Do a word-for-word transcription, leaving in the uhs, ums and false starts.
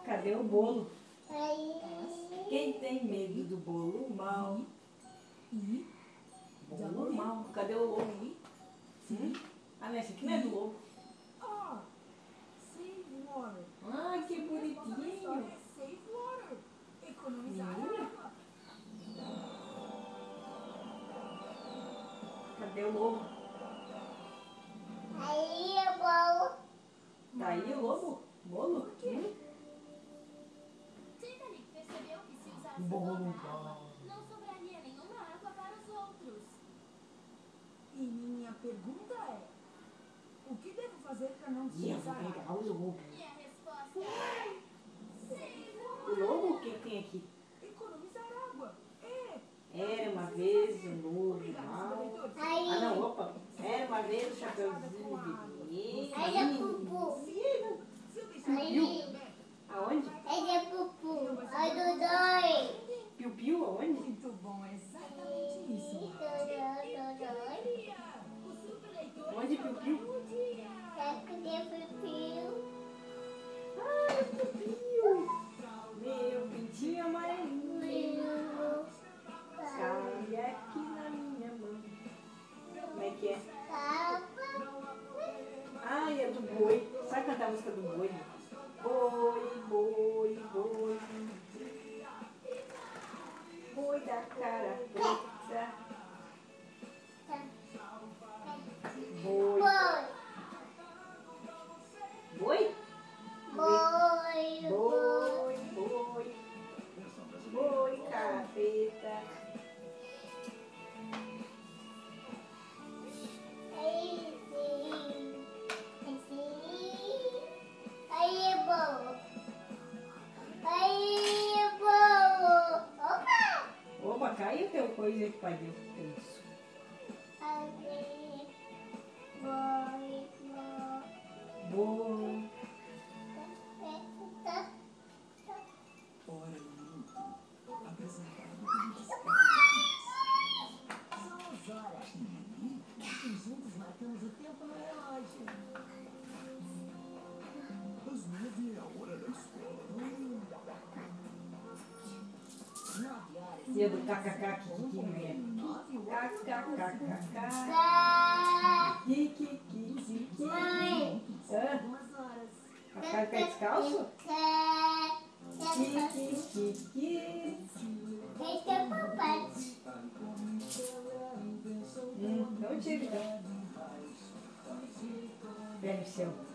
Cadê o bolo? Quem tem medo do bolo mal? Bolo mal. Cadê o lobo? Hum? Ah, não, esse aqui não é do lobo. Ah, que bonitinho. Menina. Cadê o lobo? Aí é bolo. Tá aí o lobo? Bolo? Hum? Titanic percebeu que se usasse Bolo toda a bom. água, não sobraria nenhuma água para os outros. E minha pergunta é, o que devo fazer para não E eu vou precisar? pegar o lobo. E a resposta é... O lobo, o que tem aqui? Economizar água. É. Era uma vez um lobo Obrigada, mal. senhor leitor. Ah, não, opa. Era uma vez um chapeuzinho de Aí é pupu. menino. Se eu deixar Aí. a aberta, Aonde? Aí é pupu. Aí do dois. Piu-piu, aonde? muito bom, é exatamente isso. Dois. O super leitor Onde piu-piu? o dia. Cadê pupu? Ai, piu-piu. Meu pintinho amarelinho. Cai aqui na minha mão. Como é que é? Ai, é do boi. Sabe cantar a música do boi? Boi, boi, boi. Boi da cara preta. Boi. Boi. Boi? Boi. Boi. Boi, boi. Boi, cara preta. Aí sim. Aí sim. Aí é bolo. Aí é bolo. Opa! Opa, caiu teu coisa aí, pai deu. Isso. Aí. Boi. Boi. Boi. Hora do minuto. Apresentado São as horas. E juntos marcamos o tempo no relógio. Às nove é a hora da escola. Nove horas. E a do kkk, kiki, né? Nove horas. Kkkk. Tá. Kiki, kiki, kiki. Mãe. Hã? Algumas horas. A cara tá descalço? Kiki, kiki. Esse é o papai. Hum, não tira, então. Pega o céu.